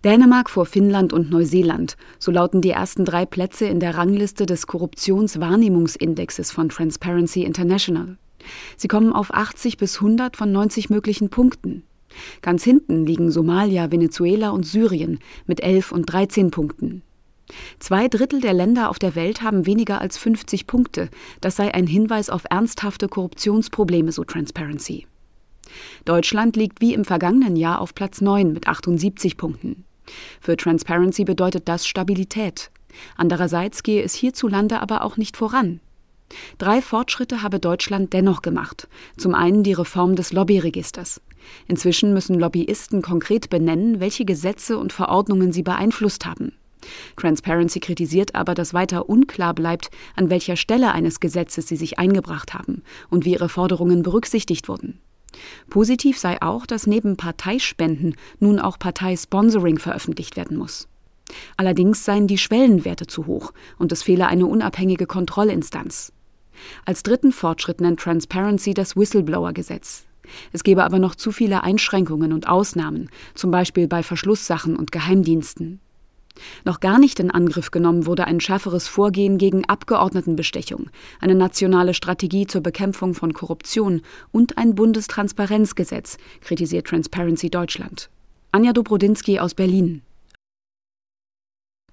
Dänemark vor Finnland und Neuseeland, so lauten die ersten 3 Plätze in der Rangliste des Korruptionswahrnehmungsindexes von Transparency International. Sie kommen auf 80 bis 100 von 90 möglichen Punkten. Ganz hinten liegen Somalia, Venezuela und Syrien mit 11 und 13 Punkten. 2/3 der Länder auf der Welt haben weniger als 50 Punkte. Das sei ein Hinweis auf ernsthafte Korruptionsprobleme, so Transparency. Deutschland liegt wie im vergangenen Jahr auf Platz 9 mit 78 Punkten. Für Transparency bedeutet das Stabilität. Andererseits gehe es hierzulande aber auch nicht voran. 3 Fortschritte habe Deutschland dennoch gemacht. Zum einen die Reform des Lobbyregisters. Inzwischen müssen Lobbyisten konkret benennen, welche Gesetze und Verordnungen sie beeinflusst haben. Transparency kritisiert aber, dass weiter unklar bleibt, an welcher Stelle eines Gesetzes sie sich eingebracht haben und wie ihre Forderungen berücksichtigt wurden. Positiv sei auch, dass neben Parteispenden nun auch Parteisponsoring veröffentlicht werden muss. Allerdings seien die Schwellenwerte zu hoch und es fehle eine unabhängige Kontrollinstanz. Als dritten Fortschritt nennt Transparency das Whistleblower-Gesetz. Es gebe aber noch zu viele Einschränkungen und Ausnahmen, zum Beispiel bei Verschlusssachen und Geheimdiensten. Noch gar nicht in Angriff genommen wurde ein schärferes Vorgehen gegen Abgeordnetenbestechung, eine nationale Strategie zur Bekämpfung von Korruption und ein Bundestransparenzgesetz, kritisiert Transparency Deutschland. Anja Dobrodinsky aus Berlin.